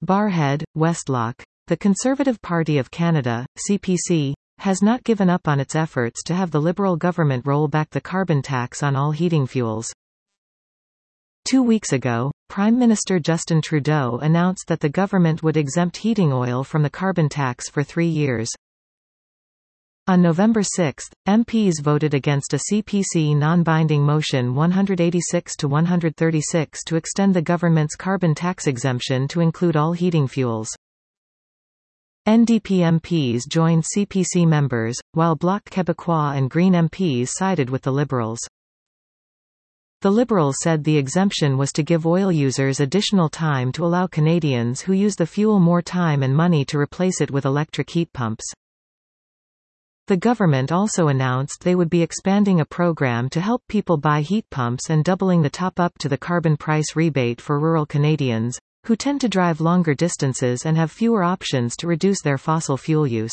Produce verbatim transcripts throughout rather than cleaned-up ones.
Barrhead, Westlock. The Conservative Party of Canada, C P C, has not given up on its efforts to have the Liberal government roll back the carbon tax on all heating fuels. Two weeks ago, Prime Minister Justin Trudeau announced that the government would exempt heating oil from the carbon tax for three years. On November sixth, M Ps voted against a C P C non-binding motion one eighty-six to one thirty-six to extend the government's carbon tax exemption to include all heating fuels. N D P M Ps joined C P C members, while Bloc Québécois and Green M Ps sided with the Liberals. The Liberals said the exemption was to give oil users additional time to allow Canadians who use the fuel more time and money to replace it with electric heat pumps. The government also announced they would be expanding a program to help people buy heat pumps and doubling the top-up to the carbon price rebate for rural Canadians, who tend to drive longer distances and have fewer options to reduce their fossil fuel use.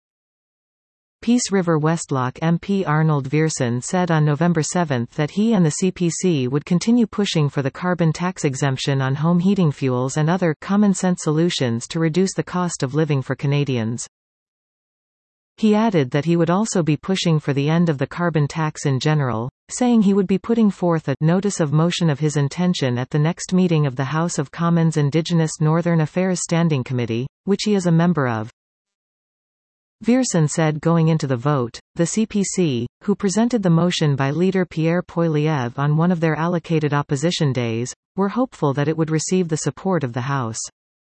Peace River Westlock M P Arnold Viersen said on November seventh that he and the C P C would continue pushing for the carbon tax exemption on home heating fuels and other common-sense solutions to reduce the cost of living for Canadians. He added that he would also be pushing for the end of the carbon tax in general, saying he would be putting forth a notice of motion of his intention at the next meeting of the House of Commons Indigenous Northern Affairs Standing Committee, which he is a member of. Viersen said going into the vote, the C P C, who presented the motion by leader Pierre Poilievre on one of their allocated opposition days, were hopeful that it would receive the support of the House.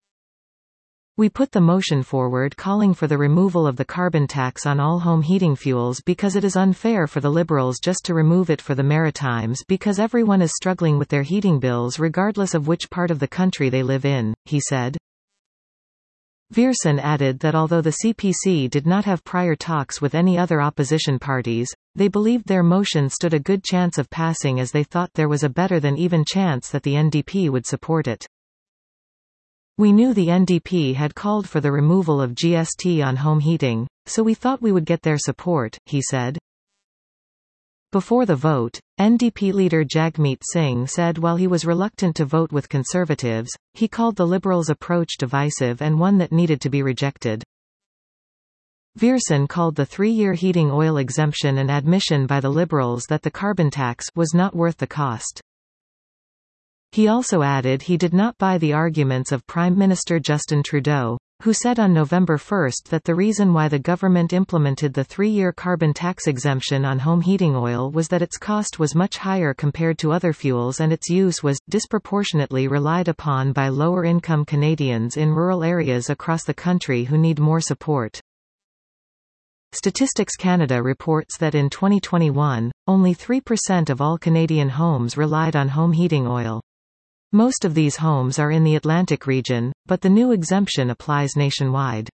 We put the motion forward calling for the removal of the carbon tax on all home heating fuels because it is unfair for the Liberals just to remove it for the Maritimes because everyone is struggling with their heating bills regardless of which part of the country they live in, he said. Viersen added that although the C P C did not have prior talks with any other opposition parties, they believed their motion stood a good chance of passing as they thought there was a better than even chance that the N D P would support it. We knew the N D P had called for the removal of G S T on home heating, so we thought we would get their support, he said. Before the vote, N D P leader Jagmeet Singh said while he was reluctant to vote with Conservatives, he called the Liberals' approach divisive and one that needed to be rejected. Viersen called the three-year heating oil exemption an admission by the Liberals that the carbon tax was not worth the cost. He also added he did not buy the arguments of Prime Minister Justin Trudeau, who said on November first that the reason why the government implemented the three-year carbon tax exemption on home heating oil was that its cost was much higher compared to other fuels and its use was disproportionately relied upon by lower-income Canadians in rural areas across the country who need more support. Statistics Canada reports that in twenty twenty-one, only three percent of all Canadian homes relied on home heating oil. Most of these homes are in the Atlantic region, but the new exemption applies nationwide.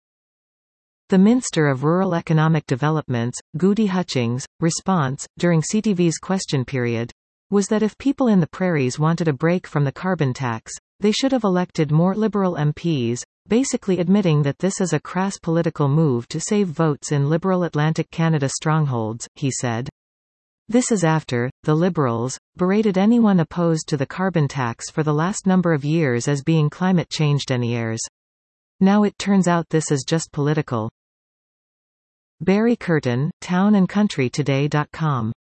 The Minister of Rural Economic Development's, Goody Hutchings, response, during C T V's question period, was that if people in the prairies wanted a break from the carbon tax, they should have elected more Liberal M Ps, basically admitting that this is a crass political move to save votes in Liberal Atlantic Canada strongholds, he said. This is after, the Liberals, berated anyone opposed to the carbon tax for the last number of years as being climate change deniers. Now it turns out this is just political. Barry Curtin, town and country today dot com